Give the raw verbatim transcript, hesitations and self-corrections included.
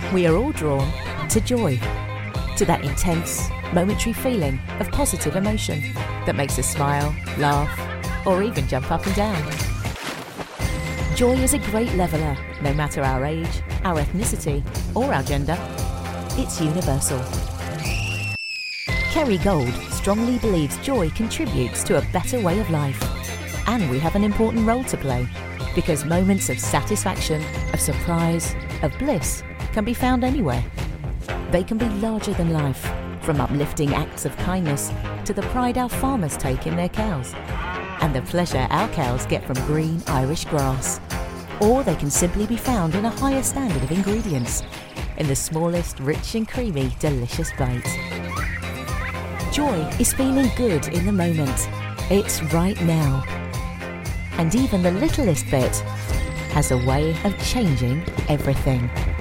We are all drawn to joy, to that intense, momentary feeling of positive emotion that makes us smile, laugh, or even jump up and down. Joy is a great leveller, no matter our age, our ethnicity, or our gender. It's universal. Kerry Gold strongly believes joy contributes to a better way of life. And we have an important role to play, because moments of satisfaction, of surprise, of bliss can be found anywhere. They can be larger than life, from uplifting acts of kindness to the pride our farmers take in their cows, and the pleasure our cows get from green Irish grass. Or they can simply be found in a higher standard of ingredients, in the smallest, rich and creamy, delicious bite. Joy is feeling good in the moment. It's right now. And even the littlest bit has a way of changing everything.